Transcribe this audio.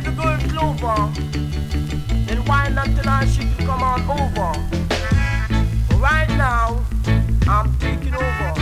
the girl Clover, then whine until our shit will come on over. But right now, I'm taking over.